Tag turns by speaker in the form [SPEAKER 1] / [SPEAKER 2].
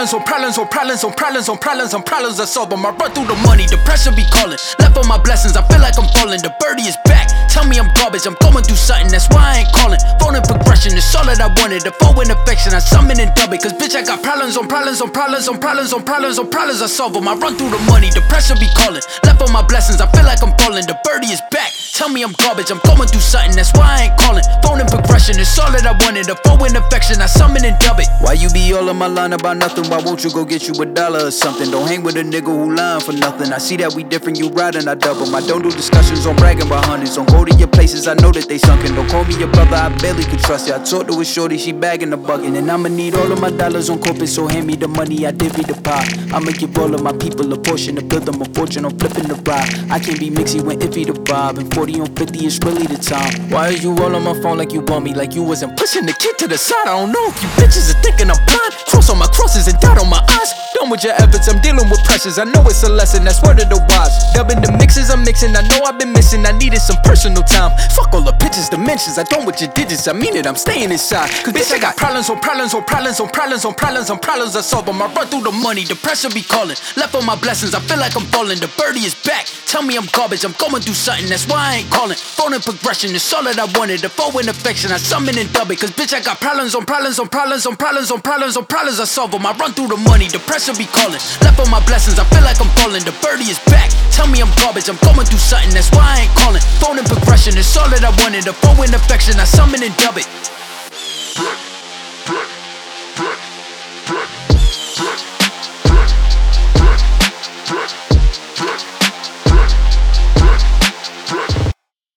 [SPEAKER 1] problems on problems on problems on problems on problems on problems I solve them. I run through the money, the pressure be calling. Left on my blessings, I feel like I'm falling. The birdie is back, tell me I'm garbage. I'm going through something, that's why I ain't calling. Phone in progression, it's all that I wanted. The foe in affection, I summon and dub it. Cause bitch, I got problems on problems on problems on problems on problems on problems I solve them. I run through the money, the pressure be calling. Left on my blessings, I feel like I'm falling. The birdie is back, tell me I'm garbage. I'm going through something, that's why I ain't calling. Phone in progression, it's all that I wanted. The foe in affection, I summon and dub it. Why you be all on my line about nothing? Why won't you go get you $1 or something? Don't hang with a nigga who lying for nothing. I see that we different, you riding, I double. I don't do discussions on bragging about hundreds. Don't go to your places, I know that they sunken. Don't call me your brother, I barely can trust you. I talked to a shorty, she bagging the bucket. And I'ma need all of my dollars on corporate, so hand me the money, I divvy the pie. I'ma give all of my people a portion to build them a fortune on flipping the ride. I can't be mixy when iffy the vibe, and 40 on 50 is really the time. Why are you all on my phone like you want me? Like you wasn't pushing the kid to the side. I don't know if you bitches are thinking I'm blind. Cross on my crosses and dot on my eyes. Done with your efforts, I'm dealing with pressures. I know it's a lesson, that's word of the wise. Dubbing the mixes I'm mixing, I know I've been missing. I needed some personal time. Fuck all the pictures, dimensions. I don't with your digits, I mean it, I'm staying inside. Cause bitch, I got problems on problems on problems on problems on problems on problems I solve them. I run through the money, the pressure be calling. Left on my blessings, I feel like I'm falling. The birdie is back, tell me I'm garbage. I'm going through something, that's why I ain't calling. Phone in progression, it's all that I wanted. The foe in affection, I summon and dub it. Cause bitch, I got problems on problems on problems on problems on problems on problems I solve them. I run through the money, the pressure be calling. Left on my blessings, I feel like I'm falling. The birdie is back, tell me I'm garbage. I'm going through something, that's why I ain't calling. Phone in progression, it's all that I wanted. The foe in affection, I summon and dub it.